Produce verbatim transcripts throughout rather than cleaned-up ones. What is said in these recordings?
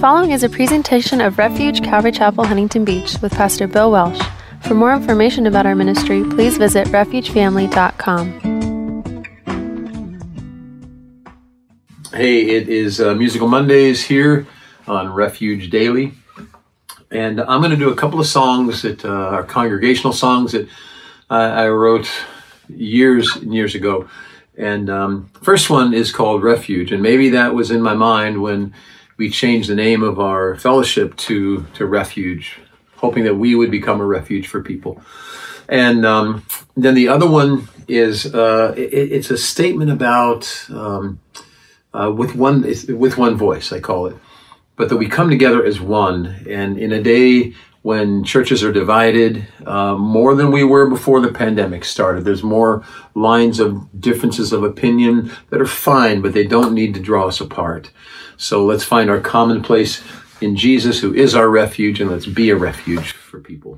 following is a presentation of Refuge Calvary Chapel, Huntington Beach with Pastor Bill Welsh. For more information about our ministry, please visit refuge family dot com. Hey, it is uh, Musical Mondays here on Refuge Daily, and I'm going to do a couple of songs that uh, are congregational songs that uh, I wrote years and years ago. And um, first one is called Refuge, and maybe that was in my mind when we changed the name of our fellowship to to Refuge, hoping that we would become a refuge for people. And um, then the other one is uh, it, it's a statement about um, uh, with one with one voice, I call it, but that we come together as one. And in a day when churches are divided, uh, more than we were before the pandemic started. There's more lines of differences of opinion that are fine, but they don't need to draw us apart. So let's find our common place in Jesus, who is our refuge, and let's be a refuge for people.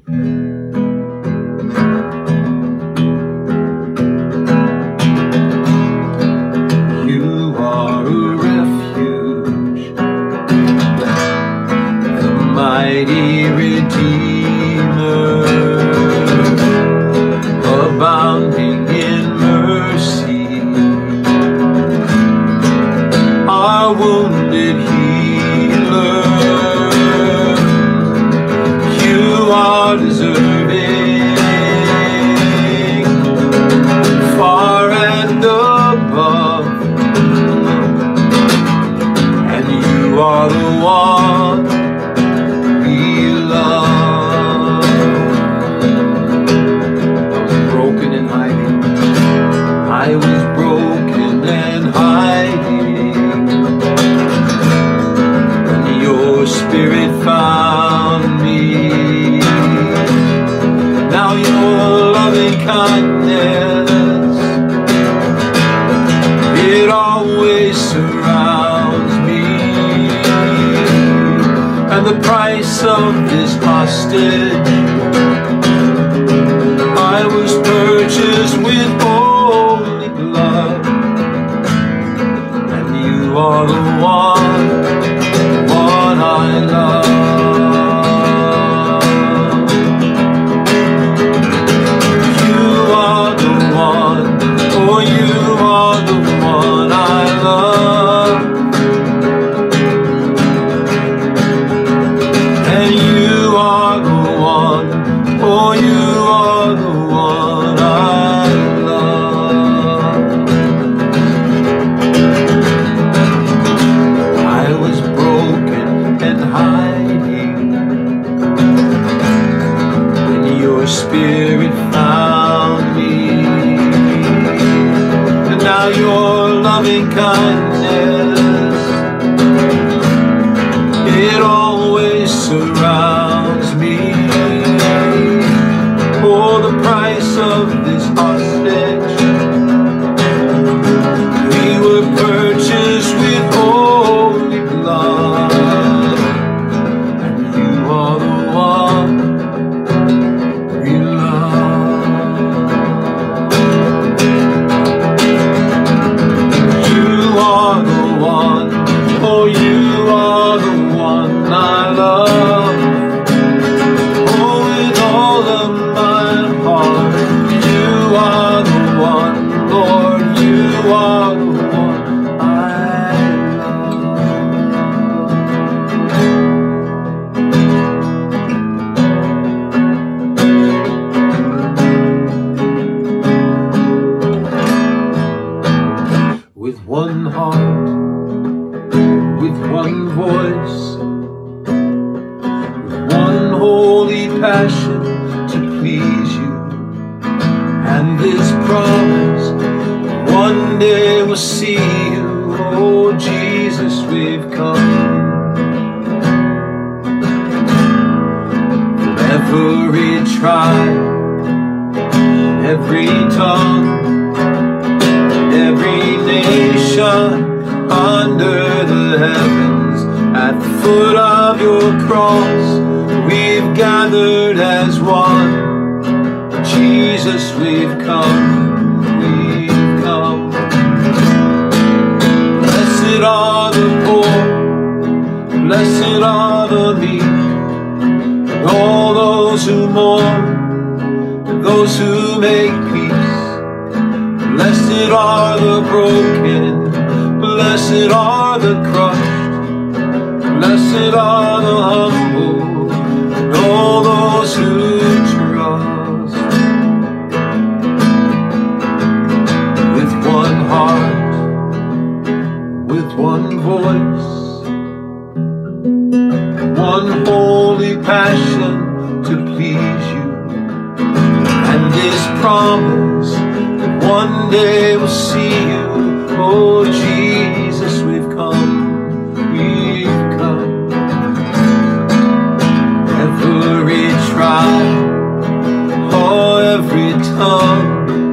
You are a refuge, the mighty Redeemer, abounding in mercy, our wounded healer. You are deserving, far and above, and you are the one we love. I was broken and hiding, and your spirit found me. Now your loving kindness, it always surrounds me, and the price of this hostage I was purchased with holy blood, and you are the one, one I love. You are the one, oh, you are the one I love, and you are the one, oh, you are the one I love. I was broken and hiding, and your spirit found me, and now your loving kindness, it always surrounds me. For the price of this hostage, we were purchased with holy blood, and you are the one we love. You are the one, oh, you are the one I love. With one heart, with one voice, with one holy passion to please you, and this promise, one day we'll see you. Oh Jesus, we've come. From every tribe, every tongue, every nation under the heavens, at the foot of your cross, we've gathered as one. Jesus, we've come, we've come. Blessed are the poor, blessed are the meek, and all those who mourn, and those who make peace. Blessed are the broken, blessed are the crushed, blessed are the humble, and all those who trust. With one heart, with one voice, one holy passion to please you, and this promise that one day we'll see you. Oh Jesus, we've come, we've come. Every tribe, oh every tongue,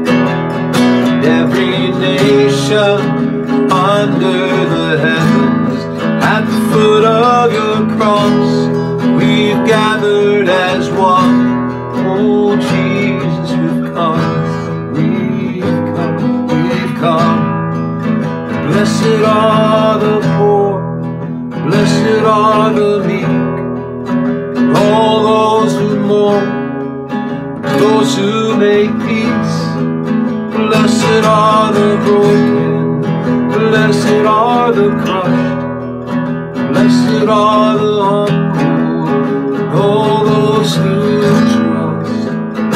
every nation under the heavens, at the foot of your cross, we've gathered as one. Oh Jesus, we've come, we've come, we've come. Blessed are the poor, blessed are the meek, all those who mourn, those who make peace. Blessed are the broken, blessed are the crushed, blessed are the humble, all those who trust.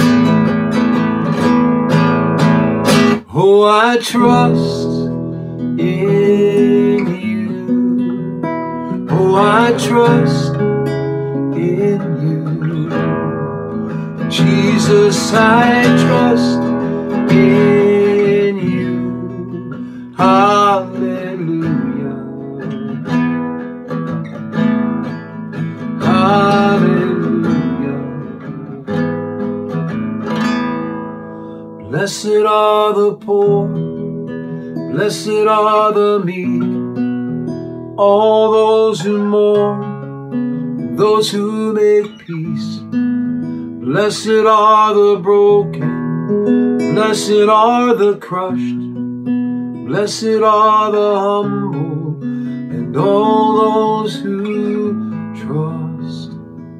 Oh, I trust in you. Oh, I trust in you. Jesus, I trust in you. Hallelujah. Hallelujah. Blessed are the poor, blessed are the meek, all those who mourn, those who make peace. Blessed are the broken, blessed are the crushed, blessed are the humble, and all those who trust.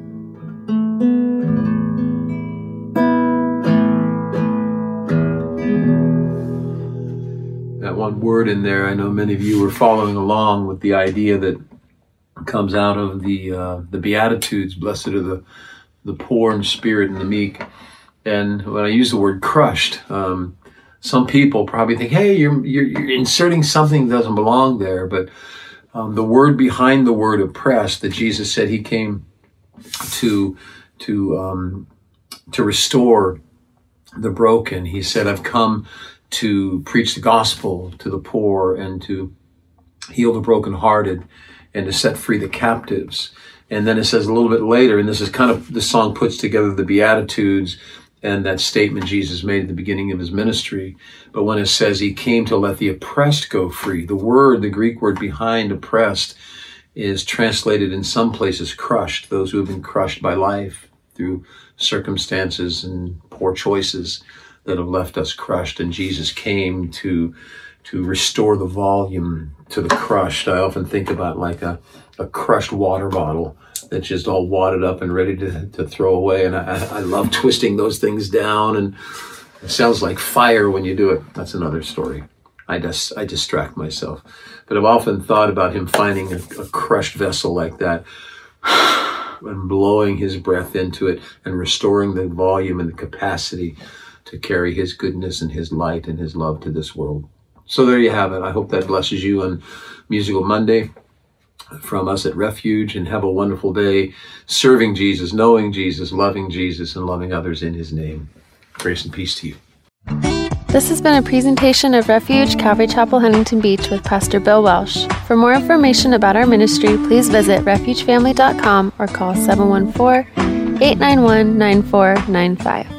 That one word in there, I know many of you were following along with the idea that comes out of the uh, the Beatitudes. Blessed are the the poor in spirit and the meek. And when I use the word crushed, um, some people probably think, hey, you're, you're, you're inserting something that doesn't belong there. But um, the word behind the word oppressed, that Jesus said he came to to um, to restore the broken. He said, I've come to preach the gospel to the poor and to heal the brokenhearted and to set free the captives. And then it says a little bit later, and this is kind of, the song puts together the Beatitudes and that statement Jesus made at the beginning of his ministry. But when it says he came to let the oppressed go free, the word, the Greek word behind oppressed, is translated in some places crushed, those who have been crushed by life through circumstances and poor choices that have left us crushed. And Jesus came to to restore the volume to the crushed. I often think about like a, a crushed water bottle that's just all wadded up and ready to, to throw away. And I, I love twisting those things down, and it sounds like fire when you do it. That's another story. I just I distract myself. But I've often thought about him finding a, a crushed vessel like that and blowing his breath into it and restoring the volume and the capacity to carry his goodness and his light and his love to this world. So there you have it. I hope that blesses you on Musical Monday from us at Refuge, and have a wonderful day serving Jesus, knowing Jesus, loving Jesus, and loving others in his name. Grace and peace to you. This has been a presentation of Refuge Calvary Chapel, Huntington Beach with Pastor Bill Welsh. For more information about our ministry, please visit refuge family dot com or call seven one four, eight nine one, nine four nine five.